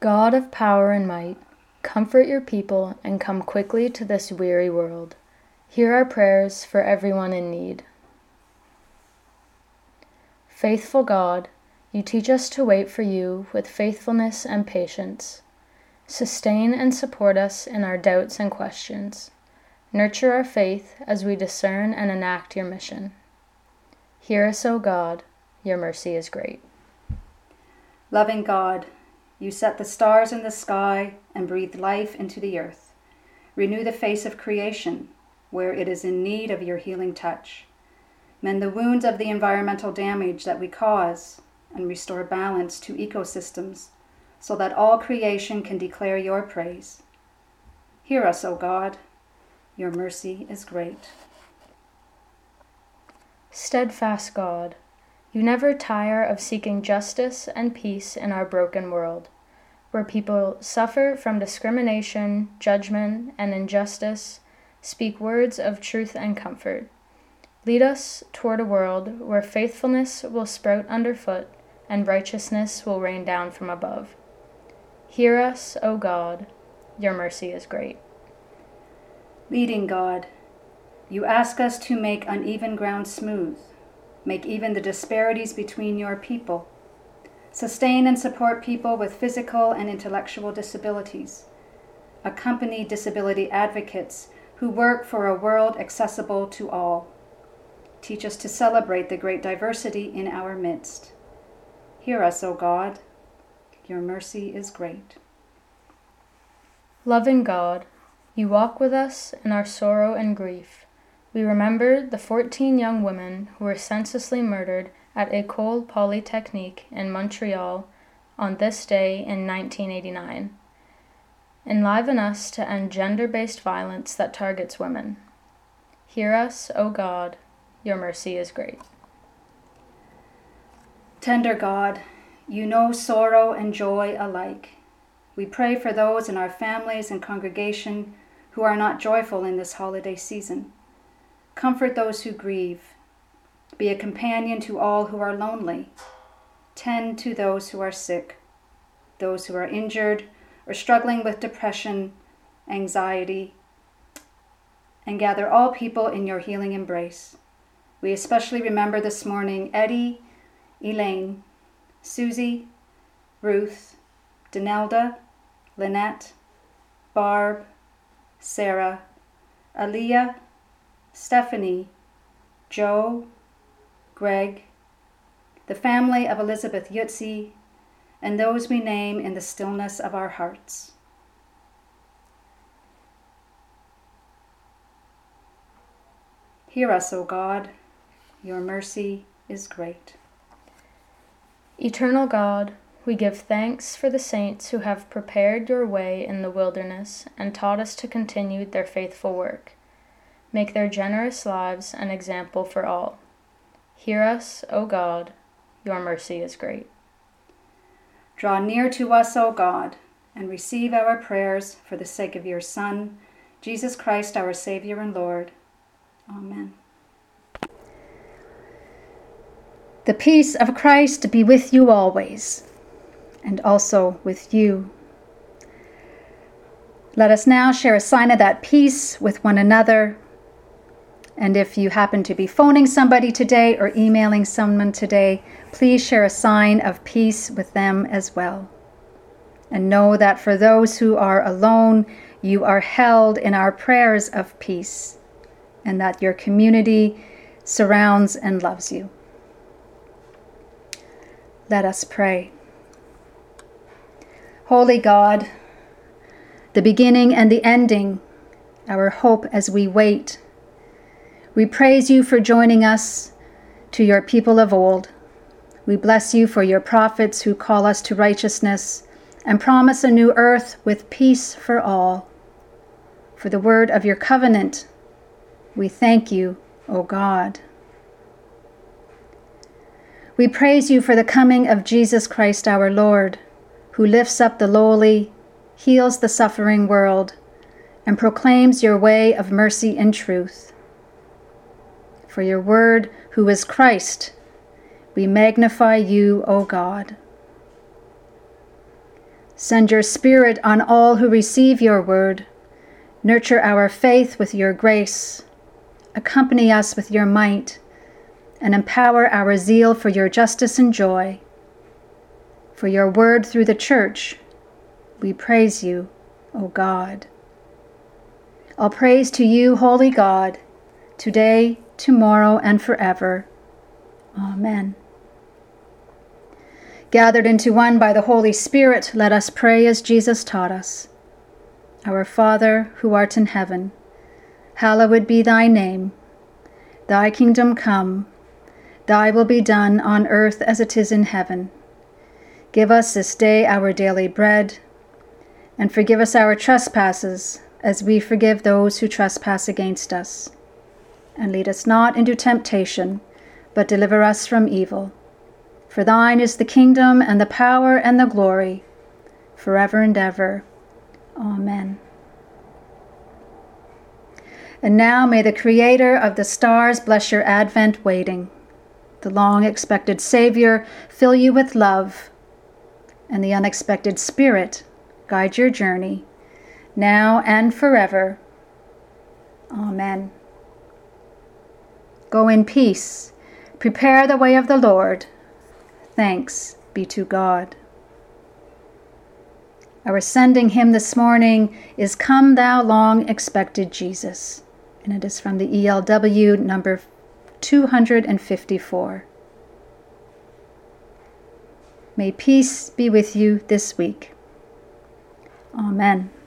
God of power and might, comfort your people and come quickly to this weary world. Hear our prayers for everyone in need. Faithful God, you teach us to wait for you with faithfulness and patience. Sustain and support us in our doubts and questions. Nurture our faith as we discern and enact your mission. Hear us, O God, your mercy is great. Loving God, you set the stars in the sky and breathe life into the earth. Renew the face of creation where it is in need of your healing touch. Mend the wounds of the environmental damage that we cause and restore balance to ecosystems so that all creation can declare your praise. Hear us, O God. Your mercy is great. Steadfast God, you never tire of seeking justice and peace in our broken world, where people suffer from discrimination, judgment, and injustice. Speak words of truth and comfort. Lead us toward a world where faithfulness will sprout underfoot and righteousness will rain down from above. Hear us, O God, your mercy is great. Leading God, you ask us to make uneven ground smooth, make even the disparities between your people, sustain and support people with physical and intellectual disabilities, accompany disability advocates who work for a world accessible to all. Teach us to celebrate the great diversity in our midst. Hear us, O God. Your mercy is great. Loving God, you walk with us in our sorrow and grief. We remember the 14 young women who were senselessly murdered at École Polytechnique in Montreal on this day in 1989. Enliven us to end gender-based violence that targets women. Hear us, O God, your mercy is great. Tender God, you know sorrow and joy alike. We pray for those in our families and congregation who are not joyful in this holiday season. Comfort those who grieve. Be a companion to all who are lonely. Tend to those who are sick, those who are injured or struggling with depression, anxiety, and gather all people in your healing embrace. We especially remember this morning Eddie, Elaine, Susie, Ruth, Denelda, Lynette, Barb, Sarah, Aaliyah, Stephanie, Joe, Greg, the family of Elizabeth Yutzi, and those we name in the stillness of our hearts. Hear us, O God. Your mercy is great. Eternal God, we give thanks for the saints who have prepared your way in the wilderness and taught us to continue their faithful work. Make their generous lives an example for all. Hear us, O God, your mercy is great. Draw near to us, O God, and receive our prayers for the sake of your Son, Jesus Christ, our Savior and Lord. Amen. The peace of Christ be with you always, and also with you. Let us now share a sign of that peace with one another. And if you happen to be phoning somebody today or emailing someone today, please share a sign of peace with them as well. And know that for those who are alone, you are held in our prayers of peace, and that your community surrounds and loves you. Let us pray. Holy God, the beginning and the ending, our hope as we wait, we praise you for joining us to your people of old. We bless you for your prophets who call us to righteousness and promise a new earth with peace for all. For the word of your covenant, we thank you, O God. We praise you for the coming of Jesus Christ our Lord, who lifts up the lowly, heals the suffering world, and proclaims your way of mercy and truth. For your word, who is Christ, we magnify you, O God. Send your Spirit on all who receive your word. Nurture our faith with your grace. Accompany us with your might, and empower our zeal for your justice and joy. For your word through the church, we praise you, O God. All praise to you, holy God, today, tomorrow, and forever. Amen. Gathered into one by the Holy Spirit, let us pray as Jesus taught us. Our Father, who art in heaven, hallowed be thy name. Thy kingdom come, thy will be done on earth as it is in heaven. Give us this day our daily bread, and forgive us our trespasses, as we forgive those who trespass against us. And lead us not into temptation, but deliver us from evil. For thine is the kingdom, and the power, and the glory, forever and ever. Amen. And now may the Creator of the stars bless your Advent waiting. The long-expected Savior fill you with love, and the unexpected Spirit guide your journey, now and forever. Amen. Go in peace. Prepare the way of the Lord. Thanks be to God. Our sending hymn this morning is Come Thou Long Expected Jesus, and it is from the ELW number 254. May peace be with you this week. Amen.